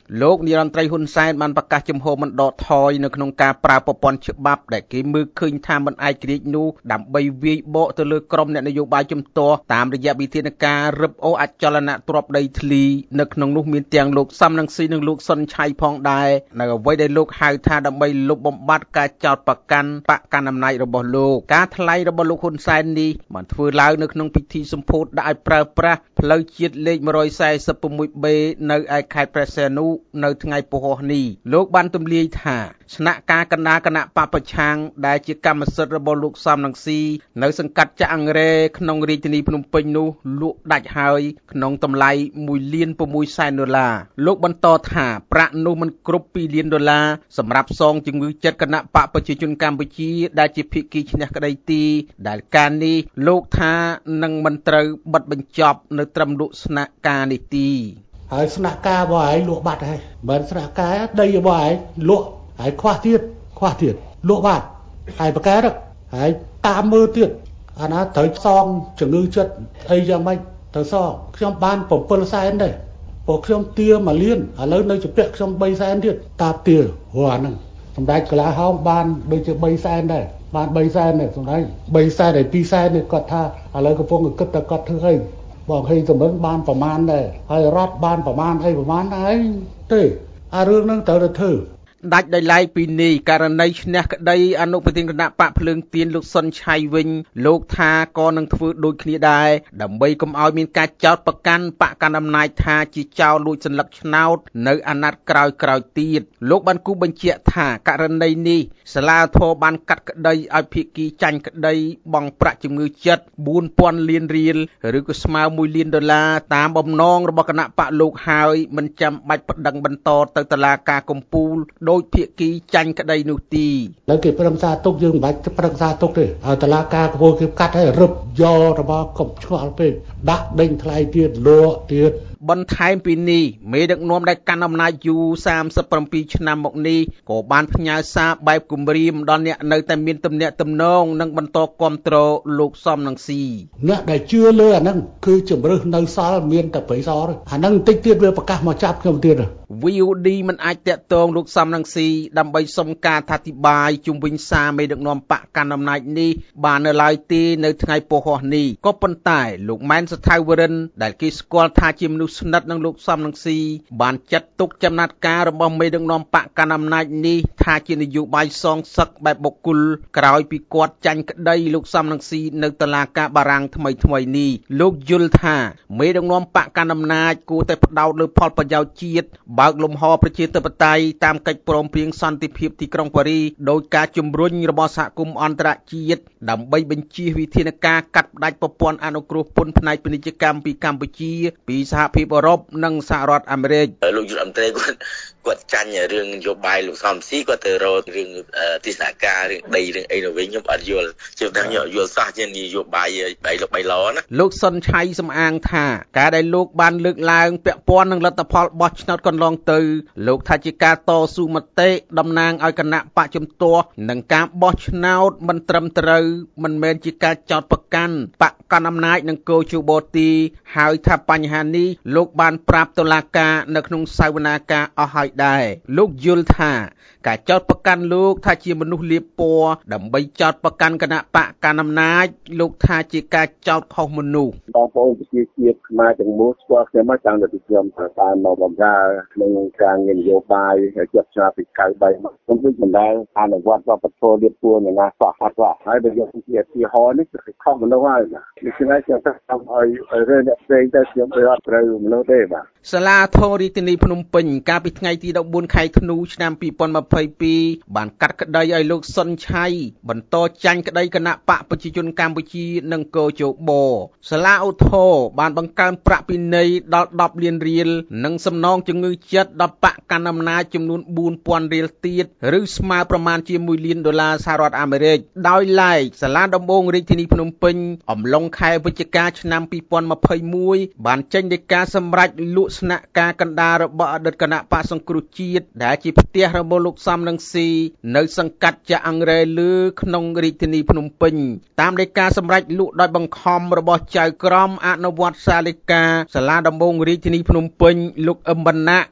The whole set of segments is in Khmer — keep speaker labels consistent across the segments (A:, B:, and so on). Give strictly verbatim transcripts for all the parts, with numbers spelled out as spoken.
A: លោកនាយរដ្ឋមន្ត្រីហ៊ុនសែនបានប្រកាសជំហរមិនដកថយនៅក្នុងការប្រើប្រព័ន្ធច្បាប់ដែលគេមើលឃើញថាមិនឯករាជ្យនោះដើម្បីវាយបកទៅលើក្រុមអ្នកនយោបាយជំទាស់តាមរយៈវិធានការរឹបអូសអចលនទ្រព្យដីធ្លីនៅក្នុងនោះមានទាំងលោកសំរងស៊ីនិងលោកសុនឆៃផងដែរនៅអ្វីដែលលោកហៅថាដើម្បីលុបបំបាត់ការចោទប្រកាន់បកកណ្ដាលអំណាចរបស់លោកការថ្លែងរបស់លោកហ៊ុនសែននេះបានធ្វើឡើងនៅក្នុងពិធីសម្ពោធដាក់ឲ្យប្រើប្រាស់ផ្លូវជាតិលេខ một trăm bốn mươi mốt B នៅឯខេត្តព្រះសីហនុនៅថ្ងៃពហុនេះលោកបានទម្លាយថាស្នាក់ការកណ្ដាលគណៈបពប្រឆាំងដែលជាកម្មសិទ្ធិរបស់លោកសំរងស៊ីនៅសង្កាត់ចាក់អង្រែក្នុងរាជធានីភ្នំពេញនោះលក់ដាច់ហើយក្នុងតម្លៃមួយលាន៦សែនដុល្លារលោកបន្តថាប្រាក់នោះមិនគ្រប់ពីរលានដុល្លារសម្រាប់សងជំងឺចិត្តគណៈបកប្រជាជនកម្ពុជាដែលជាភាគីឈ្នះក្តីទីដែលការនេះលោកថានឹងមិនត្រូវបិទបញ្ចប់នៅត្រឹមលក់ស្នាក់ការនេះទី
B: ហើយស្នាក់ការរបស់ឯងលក់បាត់ហើយមិនស្នាក់ការដីរបស់ឯងលក់ហើយខ្វះទៀតខ្វះទៀតលក់បាត់ហើយប្រកែកហើយតាមមើលទៀតអាណាត្រូវសងជំងឺចិត្តអីយ៉ាងម៉េចទៅសងខ្ញុំបាន7សែនដែរពួកខ្ញុំទាមួយលានឥឡូវនៅជាពាក់ខ្ញុំ3សែនទៀតតាទាព្រោះអាហ្នឹងសម្ដេចកលាហោមបានដូចជា3សែនដែរបាន3សែនដែរសម្ដេច3សែនហើយ2សែននេះគាត់ថាឥឡូវកំពុងគិតតែគាត់ធ្វើអីបងហេសម្បិនបានប្រមាណដែរហើយរដ្ឋបានប្រមាណអីប្រមាណដែរទេអារឿងហ្នឹងត្រូវតែធ្វើ
A: ដាច់ដោយឡែកពីនេះករណីឈ្នះក្តីអនុប្រធានគណៈបកភ្លើងទៀនលោកសុនឆៃវិញលោកថាក៏នឹងធ្វើដូចគ្នាដែរដើម្បីកុំឲ្យមានការចោទប្រកាន់បកកណ្ដាលអំណាចថាជាចោរលួចសន្លឹកឆ្នោតនៅអាណត្តិក្រោយក្រោយទៀតលោកបានគូបញ្ជាក់ថាករណីនេះសាលាធរបានកាត់ក្តីឲ្យភាគីចាញ់ក្តីបង់ប្រាក់ជំងឺចិត្តបួនពាន់លានរៀលឬក៏ស្មើមួយលានដុល្លារតាមបំណងរបស់គណៈបកលោកហើយមិនចាំបាច់ប្តឹងបន្តទៅតុលាការកំពូលដោយភាគីចាញ់ក្តីនោះទី
B: ឥឡូវគេប្រឹងសារទុកយើងមិនបាច់ប្រឹងសារទុកទេឲ្យតុលាការកំពូលគេកាត់ឲ្យរឹបយករបស់កុំឆ្ងល់ពេកដាក់ដេញថ្លៃទៀតលក់ទៀត
A: បន្ថែមពីនេះមេដឹកនាំដែលកាន់អំណាចយូរសាមសិប៧ឆ្នាំមកនេះក៏បានផ្ញើសារបែបគំរាមដល់អ្នកនៅតែមានទំនាក់ទំនងនិងបន្តគាំទ្រលោកសំរងស៊ី
B: អ្នកដែលជឿលើអាហ្នឹងគឺជំរឹះនៅសល់មានតែប្រៃសរអាហ្នឹងបន្តិចទៀតវាប្រកាសមកចាប់ខ្ញុំទៀត
A: វី អូ ឌី មិនអាចតាក់ទងលោកសំរងស៊ីដើម្បីសុំការអធិប្បាយជុំវិញសារមេដឹកនាំបកកាន់អំណាចនេះបាននៅឡើយទេនៅថ្ងៃពហុនេះក៏ប៉ុន្តែលោកម៉ែនសថាវរិនដែលគេស្គាល់ថាជាមនុស្សស្និទ្ធនឹងលោកសំរងស៊ីបានចាត់ទុកចំណាត់ការរបស់មេដឹកនាំបកកាន់អំណាចនេះថាជានយោបាយសងសឹកបែបបុគ្គលក្រោយពីគាត់ចាញ់ក្តីលោកសំរងស៊ីនៅតុលាការបារាំងថ្មីថ្មីនេះលោកយល់ថាមេដឹកនាំបកកាន់អំណាចគួរតែផ្ដោតលើផលប្រយោជន៍ជាតិបើកលំហប្រជាធិបតេយ្យតាមកិច្ចព្រមព្រៀងសន្តិភាពទីក្រុងប៉ារីសដោយការជំរុញរបស់សហគមន៍អន្តរជាតិដើម្បីបញ្ជៀសវិធានការកាត់ផ្តាច់ប្រព័ន្ធអនុគ្រោះពន្ធផ្នែកពាណិជ្ជកម្មពីកម្ពុជាពីសហភាពអឺរ៉ុបនិងសហរដ្ឋអាមេរិក
C: លោកយុទ្ធមន្ត្រីគាត់គាត់ចាញ់រឿងនយោបាយលោកសំស៊ីគាត់ទៅរករឿងទស្សនការរឿងដីរឿងអីទៅវិញខ្ញុំអត់យល់ជឿថាខ្ញុំយល់សោះជានយោបាយបៃលុកបៃឡណា
A: លោកសុនឆៃសំអាងថាការដែលលោកបានលើកឡើងពាក់ព័ន្ធនឹងលទ្ធផលបោះឆ្នោតកន្លងទៅលោកថាជាការតស៊ូមតិតំណាងឲ្យគណៈបកជំទាស់និងការបោះឆ្នោតមិនត្រឹមត្រូវមិនមែនជាការចោទប្រកាន់បកកណ្ដាលអំណាចនិងកោជបទីហើយថាបញ្ហានេះលោកបានប្រាប់តុលាការនៅក្នុងសាវនាការអស់ហើយដែរលោកយល់ថាការចោទប្រកាន់លោកថាជាមនុស្សលៀបពណ៌ដើម្បីចោទប្រកាន់គណៈបកកណ្ដាលអំណាចលោកថាជាការចោទខុសមនុស្ស
D: បងប្អូនប្រជាជាតិខ្មែរទាំងមូលស្គាល់ខ្ញុំមកតាំងពីខ្ញុំតាមមកបម្រើក្នុងការងារនយោបាយជាប់ឆ្នាំពីកៅបីមកខ្ញុំគឺមិនដែលអនុវត្តវប្បធម៌លៀបពណ៌នៅណាសោះអត់ទេហើយបើយកជាទីហោនេះគឺខុសមនុស្សហើយដូច្នេះខ្ញុំថាឲ្យរឿងអ្នកផ្សេងទៅខ្ញុំអត់ត្រូវមនុស្សទេបាទ
A: សាលាធររាជធានីភ្នំពេញកាលពីថ្ងៃទីដប់បួនខែធ្នូឆ្នាំពីរពាន់ម្ភៃពីរបានកាត់ក្តីឲ្យលោកសុនឆៃបន្តចាញ់ក្តីគណៈបកប្រជាជនកម្ពុជានិងកោជបសាលាឧទ្ធរបានបង្កើនប្រាក់ពិន័យដល់ដប់លានរៀលនិងសំណងជំងឺចិត្តដល់បកកណ្ដាលអំណាចចំនួនបួនពាន់រៀលទៀតឬស្មើប្រមាណជាមួយលានដុល្លារសហរដ្ឋអាមេរិកដោយឡែកសាលាដំបងរាជធានីភ្នំពេញអំឡុងខែវិច្ឆិកាឆ្នាំពីរពាន់ម្ភៃមួយបានចេញដីកាសម្រេចលក់ស្នាក់ការកណ្ដាលរបស់អតីតគណៈបកសង្គ្រោះជាតិដែលជាផ្ទះរបស់លោកសំរងស៊ីនៅសង្កាត់ចាក់អង្រែលើក្នុងរាជធានីភ្នំពេញតាមដីកាសម្រេចលក់ដោយបង្ខំរបស់ចៅក្រមអនុវត្តសាលិកាសាលាដំបងរាជធានីភ្នំពេញលោកអឹមបណ្ណៈ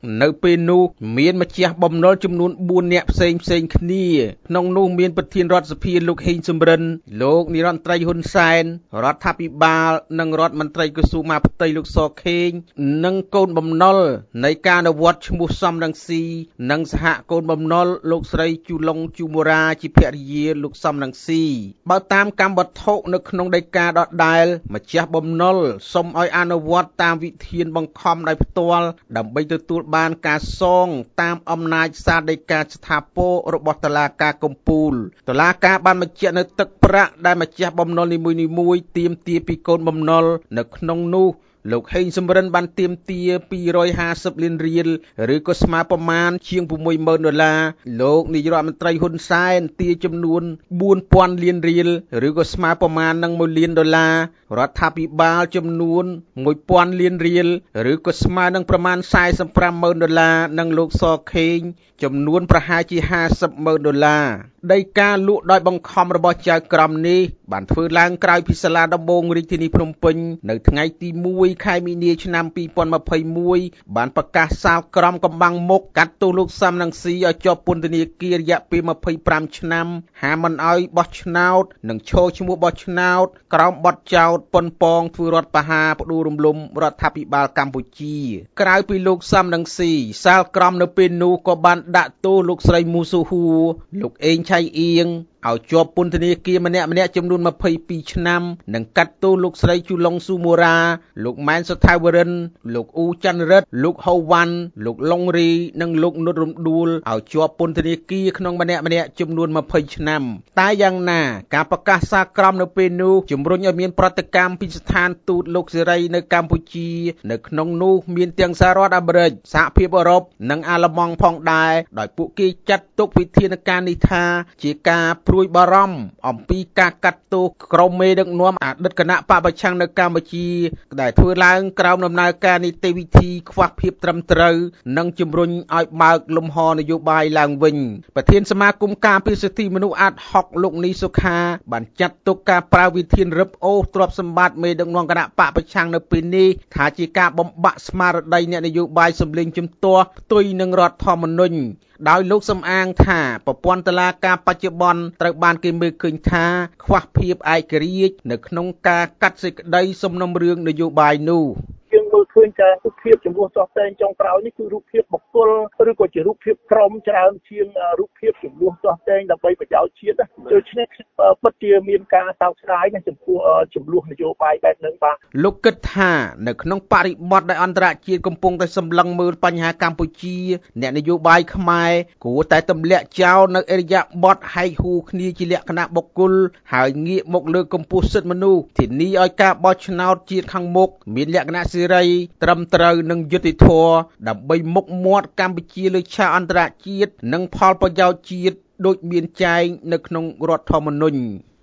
A: នៅពេលនោះមានម្ចាស់បំណុលចំនួនបួននាក់ផ្សេងផ្សេងគ្នាក្នុងនោះមានប្រធានរដ្ឋសភាលោកហេងសំរិនលោកនាយរដ្ឋមន្ត្រីហ៊ុនសែនរដ្ឋាភិបាលនិងរដ្ឋមន្ត្រីក្រសួងមហាផ្ទៃលោកសខេងនិងកូនបំណុលនៃការអនុវត្តឈ្មោះសំរងស៊ីនិងសហកូនបំណុលលោកស្រីជូឡុងជូមូរ៉ាជាភរិយាលោកសំរងស៊ីបើតាមកម្មវត្ថុនៅក្នុងដីកាដដែលម្ចាស់បំណុលសូមឲ្យអនុវត្តតាមវិធានបង្ខំដោយផ្ទាល់ដើម្បីទទួលបានការសងតាមអំណាចសារដីកាស្ថាពររបស់តុលាការកំពូលតុលាការបានបញ្ជាក់នៅទឹកប្រាក់ដែលម្ចាស់បំណុលនីមួយៗទាមទារពីកូនបំណុលនៅក្នុងនោះលោកហេងសំរិនបានទាមទារពីររយហាសិបលានរៀលឬក៏ស្មើប្រមាណជាង៦ម៉ឺនដុល្លារលោកនាយរដ្ឋមន្ត្រីហ៊ុនសែនទារចំនួនបួនពាន់លានរៀលឬក៏ស្មើប្រមាណនឹងមួយលានដុល្លាររដ្ឋាភិបាលចំនួនមួយពាន់លានរៀលឬក៏ស្មើនឹងប្រមាណសែសិបប្រាំម៉ឺនដុល្លារនិងលោកសខេងចំនួនប្រហែលជាហាសិបម៉ឺនដុល្លារដីកាលក់ដោយបង្ខំរបស់ចៅក្រមនេះបានធ្វើឡើងក្រោយពីសាលាដំបងរាជធានីភ្នំពេញនៅថ្ងៃទីមួយខែមីនាឆ្នាំពីរពាន់ម្ភៃមួយបានប្រកាសសាលក្រមកំបាំងមុខកាត់ទោសលោកសំរងស៊ីឲ្យជាប់ពន្ធនាគាររយៈពេលម្ភៃប្រាំឆ្នាំហាមមិនឲ្យបោះឆ្នោតនិងឈរឈ្មោះបោះឆ្នោតក្រោមបទចោទប៉ុនប៉ងធ្វើរដ្ឋប្រហារផ្ដួលរំលំរដ្ឋាភិបាលកម្ពុជាក្រៅពីលោកសំរងស៊ីសាលក្រមនៅពេលនោះក៏បានដាក់ទោសលោកស្រីមូស៊ូហ៊ូលោកអេងឆៃអៀងឲ្យជាប់ពន្ធនាគារម្នាក់ម្នាក់ចំនួនម្ភៃពីរឆ្នាំនិងកាត់ទោសលោកស្រីជូឡុងស៊ូមូរ៉ាលោកម៉ែនសុថាវរិនលោកអ៊ូច័ន្ទរិទ្ធលោកហូវ៉ាន់លោកឡុងរីនិងលោកនុតរំដួលឲ្យជាប់ពន្ធនាគារក្នុងម្នាក់ម្នាក់ចំនួនម្ភៃឆ្នាំតែយ៉ាងណាការប្រកាសសាលក្រមនៅពេលនោះជំរុញឲ្យមានប្រតិកម្មពីស្ថានទូតលោកសេរីនៅកម្ពុជានៅក្នុងនោះមានទាំងសហរដ្ឋអាមេរិកសហភាពអឺរ៉ុបនិងអាល្លឺម៉ង់ផងដែរដោយពួកគេចាត់ទុកវិធានការនេះថាជាការព្រួយបារម្ភអំពីការកាត់ទោសក្រុមមេដឹកនាំអតីតគណៈបកប្រឆាំងនៅកម្ពុជាដែលធ្វើឡើងក្រោមដំណើរការនីតិវិធីខ្វះភាពត្រឹមត្រូវនិងជំរុញឲ្យបើកលំហនយោបាយឡើងវិញប្រធានសមាគមការពារសិទ្ធិមនុស្សអាត់ហុកលោកនីសុខាបានចាត់ទុកការប្រើវិធានរឹបអូសទ្រព្យសម្បត្តិមេដឹកនាំគណៈបកប្រឆាំងនៅពេលនេះថាជាការបំបាក់ស្មារតីអ្នកនយោបាយសម្លេងជំទាស់ផ្ទុយនឹងរដ្ឋធម្មនុញ្ញដោយលោកសំអាងថាប្រព័ន្ធតុលាការបច្ចុប្បន្នត្រូវបានគេមើលឃើញថាខ្វះភាពឯករាជ្យនៅក្នុងការកាត់សេចក្តីសំណុំរឿងនយោបាយនោះយើងមើលឃើញថារូបភាពចំពោះសោះតែងចុងក្រោយនេះគឺរូបភាពបុគ្គលឬក៏ជារូបភាពក្រុមច្រើនជាងរូបភាពចំនួនសោះតែងដើម្បីប្រយោជន៍ជាតិដូច្នេះពិតជាមានការសោកស្ដាយណាស់ចំពោះចំនួននយោបាយបែបហ្នឹងបាទលោកគិតថានៅក្នុងបរិបទដែលអន្តរជាតិកំពុងតែសម្លឹងមើលបញ្ហាកម្ពុជាអ្នកនយោបាយខ្មែរគួរតែទម្លាក់ចោលនៅអរិយាប័ត្រហែកហួរគ្នាជាលក្ខណៈបុគ្គលហើយងាកមកលើកកម្ពស់សិទ្ធិមនុស្សធានាឲ្យការបោះឆ្នោតជាតិខាងមុខមានលក្ខណៈសេរីត្រឹមត្រូវនិងយុត្តិធម៌ដើម្បីមុខមាត់កម្ពុជាលើឆាកអន្តរជាតិនិងផលប្រយោជន៍ជាតិដូចមានចែងនៅក្នុងរដ្ឋធម្មនុញ្ញ